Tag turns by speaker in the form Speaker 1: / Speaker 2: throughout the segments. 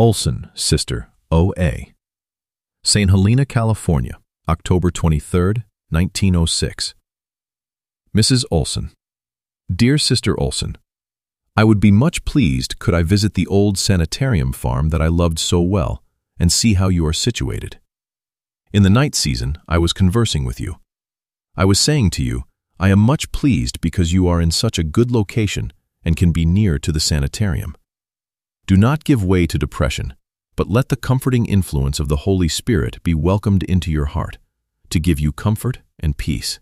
Speaker 1: Olson, Sister, O.A. St. Helena, California, October 23, 1906. Mrs. Olson. Dear Sister Olson, I would be much pleased could I visit the old sanitarium farm that I loved so well and see how you are situated. In the night season, I was conversing with you. I was saying to you, I am much pleased because you are in such a good location and can be near to the sanitarium. Do not give way to depression, but let the comforting influence of the Holy Spirit be welcomed into your heart to give you comfort and peace.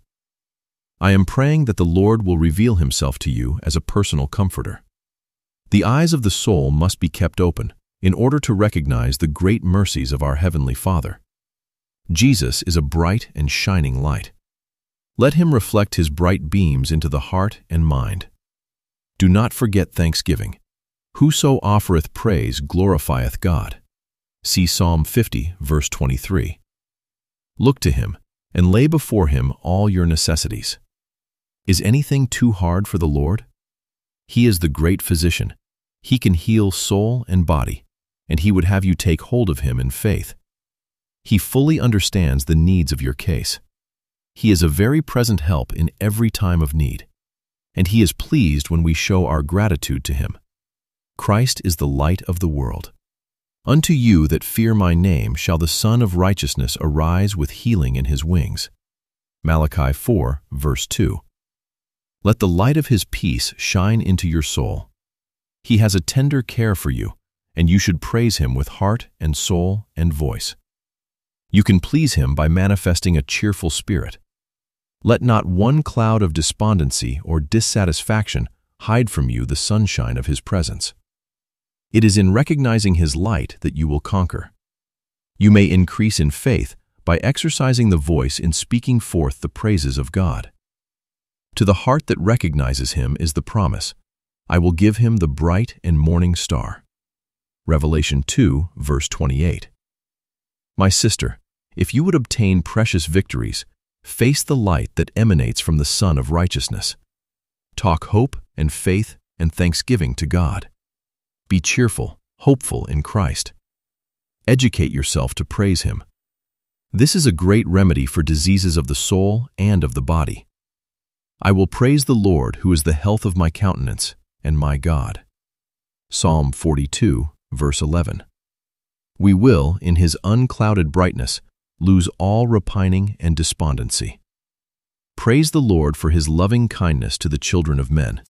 Speaker 1: I am praying that the Lord will reveal himself to you as a personal comforter. The eyes of the soul must be kept open in order to recognize the great mercies of our Heavenly Father. Jesus is a bright and shining light. Let him reflect his bright beams into the heart and mind. Do not forget thanksgiving. Whoso offereth praise glorifieth God. See Psalm 50, verse 23. Look to him and lay before him all your necessities. Is anything too hard for the Lord? He is the great physician. He can heal soul and body, and he would have you take hold of him in faith. He fully understands the needs of your case. He is a very present help in every time of need, and he is pleased when we show our gratitude to him. Christ is the light of the world. Unto you that fear my name shall the Son of Righteousness arise with healing in his wings. Malachi 4, verse 2. Let the light of his peace shine into your soul. He has a tender care for you, and you should praise him with heart and soul and voice. You can please him by manifesting a cheerful spirit. Let not one cloud of despondency or dissatisfaction hide from you the sunshine of his presence. It is in recognizing his light that you will conquer. You may increase in faith by exercising the voice in speaking forth the praises of God. To the heart that recognizes him is the promise, I will give him the bright and morning star. Revelation 2, verse 28. My sister, if you would obtain precious victories, face the light that emanates from the Son of Righteousness. Talk hope and faith and thanksgiving to God. Be cheerful, hopeful in Christ. Educate yourself to praise him. This is a great remedy for diseases of the soul and of the body. I will praise the Lord who is the health of my countenance and my God. Psalm 42, verse 11. We will, in his unclouded brightness, lose all repining and despondency. Praise the Lord for his loving kindness to the children of men.